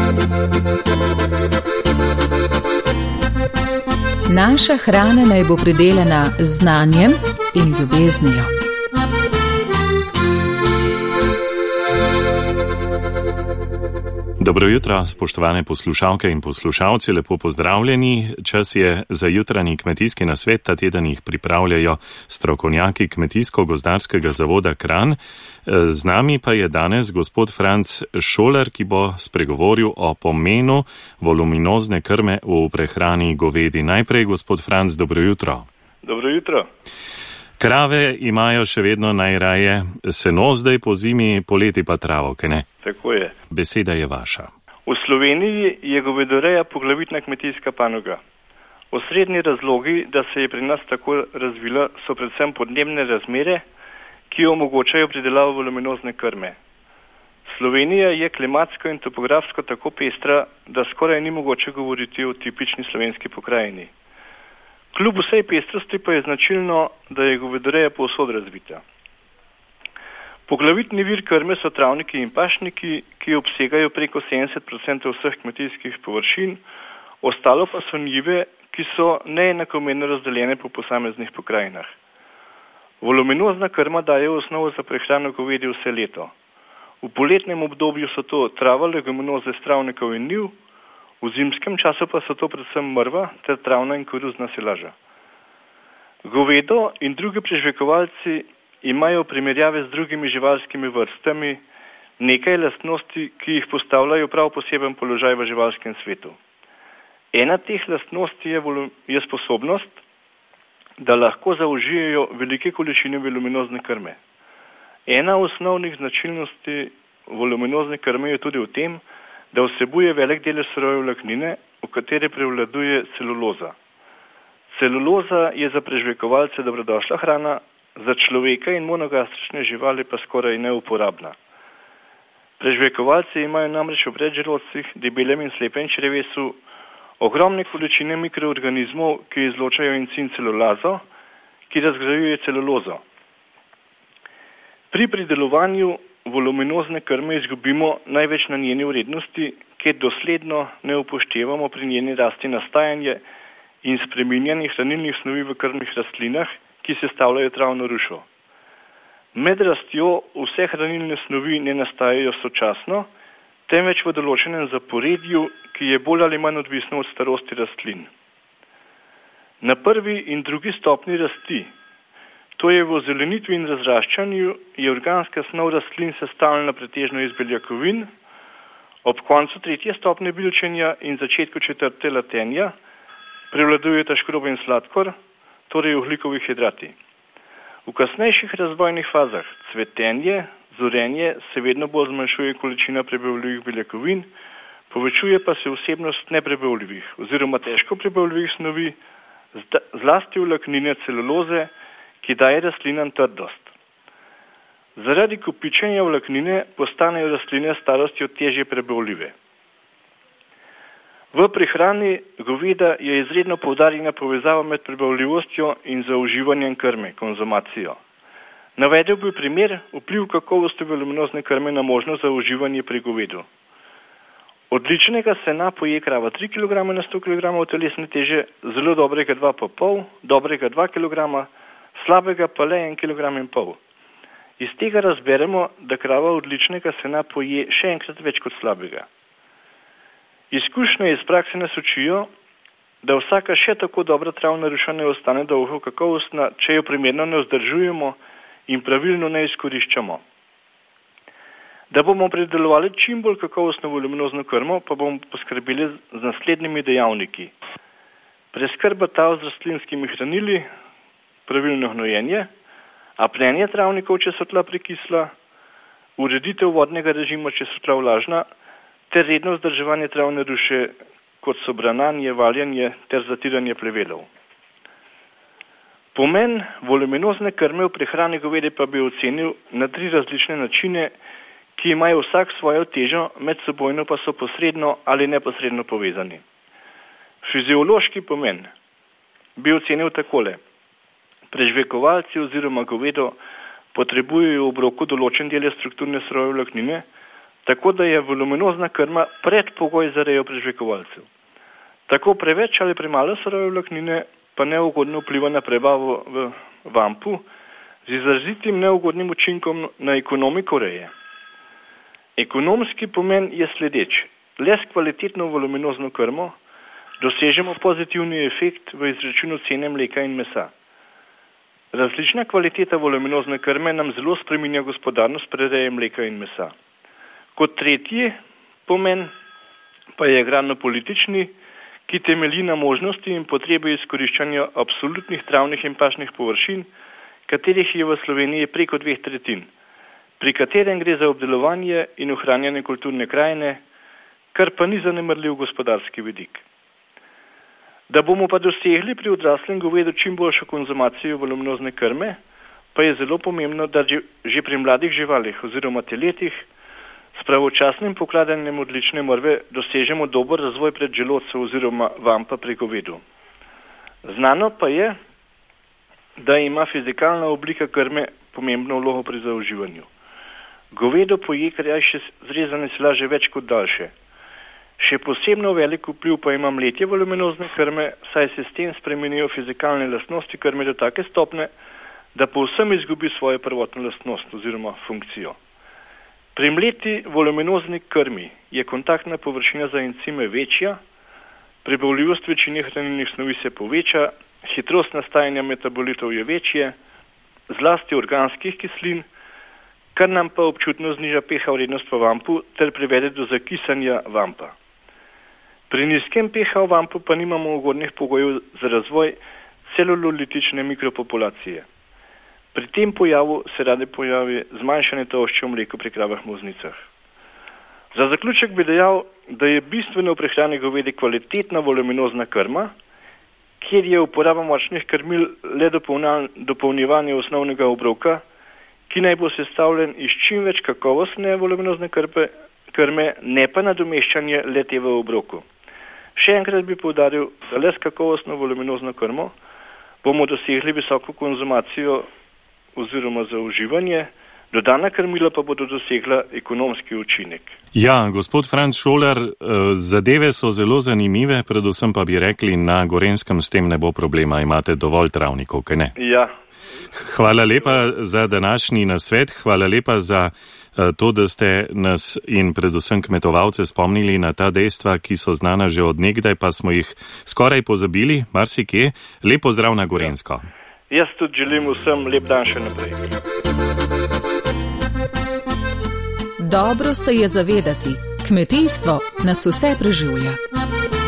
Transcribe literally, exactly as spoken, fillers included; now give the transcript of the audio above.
Naša hrana naj bo pridelana z znanjem in ljubeznijo. Dobro jutro, spoštovane poslušalke in poslušalci, lepo pozdravljeni. Čas je za jutranji kmetijski nasvet, ta teden jih pripravljajo strokovnjaki Kmetijsko-gozdarskega zavoda Kranj. Z nami pa je danes gospod Franc Šoler, ki bo spregovoril o pomenu voluminozne krme v prehrani govedi. Najprej, gospod Franc, dobro jutro. Dobro jutro. Krave imajo še vedno najraje seno, zdaj po zimi, poleti pa travo, kaj ne? Tako je. Beseda je vaša. V Sloveniji je govedoreja poglavitna kmetijska panoga. Osrednji razlogi, da se je pri nas tako razvila, so predvsem podnebne razmere, ki omogočajo pridelavo voluminozne krme. Slovenija je klimatsko in topografsko tako pestra, da skoraj ni mogoče govoriti o tipični slovenski pokrajini. Kljub vsej pestrosti pa je značilno, da je govedoreja povsod razvita. Poglavitni vir krme so travniki in pašniki, ki obsegajo preko sedemdeset procentov vseh kmetijskih površin, ostalo pa so njive, ki so neenakomerno razdeljene po posameznih pokrajinah. Voluminozna krma daje osnovo za prehrano govedi vse leto. V poletnem obdobju so to trava, leguminoze s travnikov in njiv, v zimskem času pa so to predvsem mrva ter travna in koruzna silaža. Govedo in drugi prežvekovalci imajo v primerjavi z drugimi živalskimi vrstami nekaj lastnosti, ki jih postavljajo prav poseben položaj v živalskem svetu. Ena teh lastnosti je, je sposobnost, da lahko zaužijejo velike količine voluminozne krme. Ena osnovnih značilnosti voluminozne krme je tudi v tem, da vsebuje velik delež surove vlaknine, v katere prevladuje celuloza. Celuloza je za prežvekovalce dobrodošla hrana, za človeka in monogastrične živali pa skoraj neuporabna. Prežvekovalci imajo namreč v predželodcih, debelem in slepem črevesu ogromne količine mikroorganizmov, ki izločajo encim celulazo, ki razgrajuje celulozo. Pri pridelovanju voluminozne krme izgubimo največ na njeni vrednosti, ker dosledno ne upoštevamo pri njeni rasti nastajanje in spreminjanje hranilnih snovi v krmnih rastlinah, ki sestavljajo travno rušo. Med rastjo vse hranilne snovi ne nastajajo sočasno, temveč v določenem zaporedju, ki je bolj ali manj odvisno od starosti rastlin. Na prvi in drugi stopni rasti, to je v ozelenitvi in razraščanju, je organska snov rastlin sestavljena pretežno iz beljakovin, ob koncu tretje stopne bilčenja in začetku četrte latenja prevladujeta škrob in sladkor, torej ogljikovi hidrati. V kasnejših razvojnih fazah cvetenje, zorenje se vedno bolj zmanjšuje količina prebavljivih beljakovin, povečuje pa se vsebnost neprebavljivih oziroma težko prebavljivih snovi, zlasti vlaknine celuloze, ki daje rastlinam trdost. Zaradi kopičenja vlaknine postanejo rastline s starostjo težje prebavljive. V prehrani goveda je izredno poudarjena povezava med prebavljivostjo in zauživanjem krme, konzumacijo. Navedel bi primer vpliv kakovosti voluminozne krme na možnost za uživanje pri govedu. Odličnega sena poje krava tri kilograme na sto kilogramov telesne teže, zelo dobrega dva pa pol, dobrega dva kilograma, slabega pa le en kilogram in pol. Iz tega razberemo, da krava odličnega sena poje še enkrat več kot slabega. Izkušnje iz prakse nas učijo, da vsaka še tako dobra travna ruša ne ostane dolgo kakovostna, če jo primerno ne vzdržujemo in pravilno ne izkoriščamo. Da bomo pridelovali čim bolj kakovostno voluminozno krmo, pa bomo poskrbeli z naslednjimi dejavniki. Preskrba tal z rastlinskimi hranili, pravilno hnojenje, apnenje travnikov, če so tla prekisla, ureditev vodnega režima, če so tla vlažna, ter redno vzdrževanje travne ruše, kot so brananje, valjanje ter zatiranje plevelov. Pomen voluminozne krme v prehrani govedi pa bi ocenil na tri različne načine, ki imajo vsak svojo težo, medsebojno pa so posredno ali neposredno povezani. Fiziološki pomen bi ocenil takole. Prežvekovalci oziroma govedo potrebujejo v obroku določen del strukturne surove vlaknine, tako da je voluminozna krma predpogoj za rejo prežvekovalcev. Tako preveč ali premalo surove vlaknine pa neugodno vpliva na prebavo v vampu z izrazitim neugodnim učinkom na ekonomiko reje. Ekonomski pomen je sledeč. Le s kvalitetno voluminozno krmo dosežemo pozitivni efekt v izračunu cene mleka in mesa. Različna kvaliteta voluminozne krme nam zelo spreminja gospodarnost prereje mleka in mesa. Kot tretji pomen pa je agrarno-politični, ki temelji na možnosti in potrebi izkoriščanja absolutnih travnih in pašnih površin, katerih je v Sloveniji preko dveh tretjin, pri katerem gre za obdelovanje in ohranjanje kulturne krajine, kar pa ni zanemarljiv gospodarski vidik. Da bomo pa dosegli pri odraslem govedu čim boljšo konzumacijo voluminozne krme, pa je zelo pomembno, da že, že pri mladih živalih oziroma teletih s pravočasnim pokladanjem odlične mrve dosežemo dober razvoj predželodcev oziroma vampa pri govedu. Znano pa je, da ima fizikalna oblika krme pomembno vlogo pri zaužívanju. Govedo poje krajše zrezane silaže več kot daljše. Še posebno velik vpliv pa ima mletje voluminozne krme, saj se s tem spremenijo fizikalne lastnosti krme do take stopne, da povsem izgubi svojo prvotno lastnost oziroma funkcijo. Pri mleti voluminozni krmi je kontaktna površina za encime večja, prebavljivost večine hranilnih snovi se poveča, hitrost nastajanja metabolitov je večje, zlasti organskih kislin, kar nam pa občutno zniža pH vrednost v vampu ter privede do zakisanja vampa. Pri nizkem pH v vampu pa nimamo ugodnih pogojev za razvoj celulolitične mikropopulacije. Pri tem pojavu se rade pojavi zmanjšanje tolšče v mleku pri kravah molznicah. Za zaključek bi dejal, da je bistveno v prehrani govedi kvalitetna voluminozna krma, kjer je uporaba močnih krmil le dopolnjevanje osnovnega obroka, ki naj bo sestavljen iz čim več kakovostne voluminozne krpe, krme, ne pa nadomeščanje le te v obroku. Še enkrat bi poudaril, da le s kakovostno voluminozno krmo bomo dosegli visoko konzumacijo oziroma za uživanje, dodana krmila pa bodo dosegla ekonomski učinek. Ja, gospod Franc Šolar, zadeve so zelo zanimive, predvsem pa bi rekli, na Gorenjskem s tem ne bo problema, imate dovolj travnikov, kaj ne? Ja. Hvala lepa za današnji nasvet, hvala lepa za to, da ste nas in predvsem kmetovalce spomnili na ta dejstva, ki so znana že od nekdaj, pa smo jih skoraj pozabili, marsikje. Lep pozdrav na Gorenjsko. Jaz tudi želim vsem lep dan še naprej. Dobro se je zavedati, kmetijstvo nas vse preživlja.